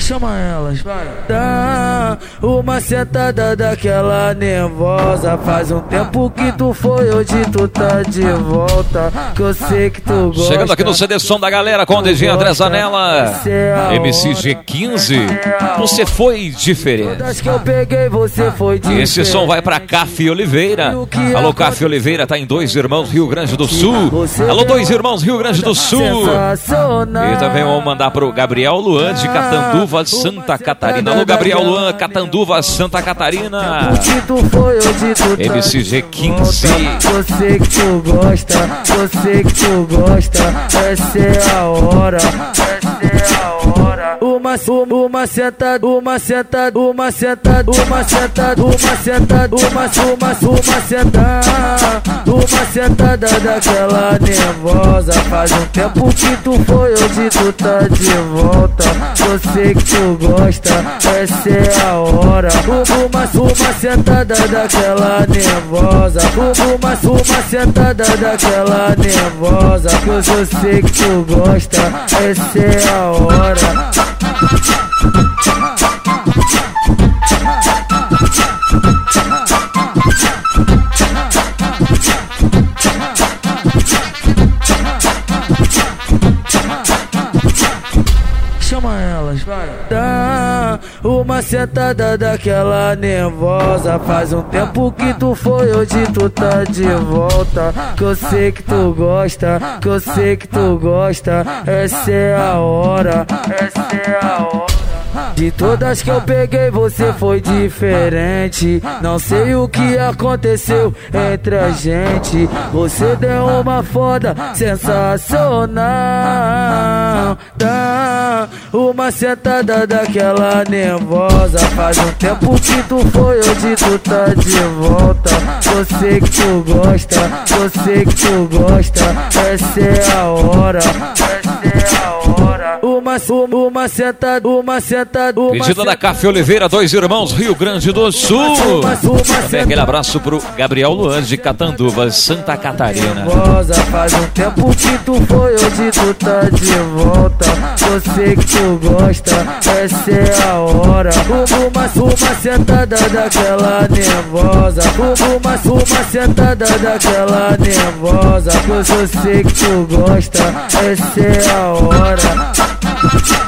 Chama elas, vai. Dá uma sentada daquela nervosa. Faz um tempo que tu foi, hoje tu tá de volta. Que eu sei que tu gosta. Chegando aqui no CD Som da Galera com o Dedinho André Zanella, MC G15. Você foi diferente. Que eu peguei, você foi diferente. Esse som vai pra Café Oliveira. Alô, Café Oliveira, tá em Dois Irmãos, Rio Grande do Sul. Alô, Dois Irmãos, Rio Grande do Sul. E também vamos mandar pro Gabriel Luan de Catanduva, Santa Catarina. Alô, Gabriel Luan, Catanduva, Santa Catarina. MC G15. Você que tu gosta, você que tu gosta. Essa é a hora, essa é a hora. Uma sentada, uma sentada, uma sentada, uma sentada, uma sentada, uma sentada, uma sentada daquela nervosa. Faz um tempo que tu foi, hoje tu tá de volta. Você que tu gosta, essa é a hora. Uma sentada daquela nervosa. Uma sentada daquela nervosa. Que eu sei que tu gosta, essa é a hora. Chama elas, vai. Dá uma sentada daquela nervosa. Faz um tempo que tu foi, hoje tu tá de volta. Que eu sei que tu gosta, que eu sei que tu gosta. Essa é a hora, essa é a hora. De todas que eu peguei, você foi diferente. Não sei o que aconteceu entre a gente. Você deu uma foda sensacional. Dá uma sentada daquela nervosa. Faz um tempo que tu foi, hoje tu tá de volta. Você que tu gosta, você que tu gosta. Essa é a hora, essa é a hora. Uma sentada, uma sentada. Pedida da Café Oliveira, Dois Irmãos, Rio Grande do Sul. Também aquele abraço pro Gabriel Luan de Catanduva, Santa Catarina. Faz um tempo que tu foi, hoje tu tá de volta. Você que tu gosta, essa é a hora. Uma sentada daquela nervosa. Uma sentada daquela nervosa. Que eu sei que tu gosta, essa é a hora.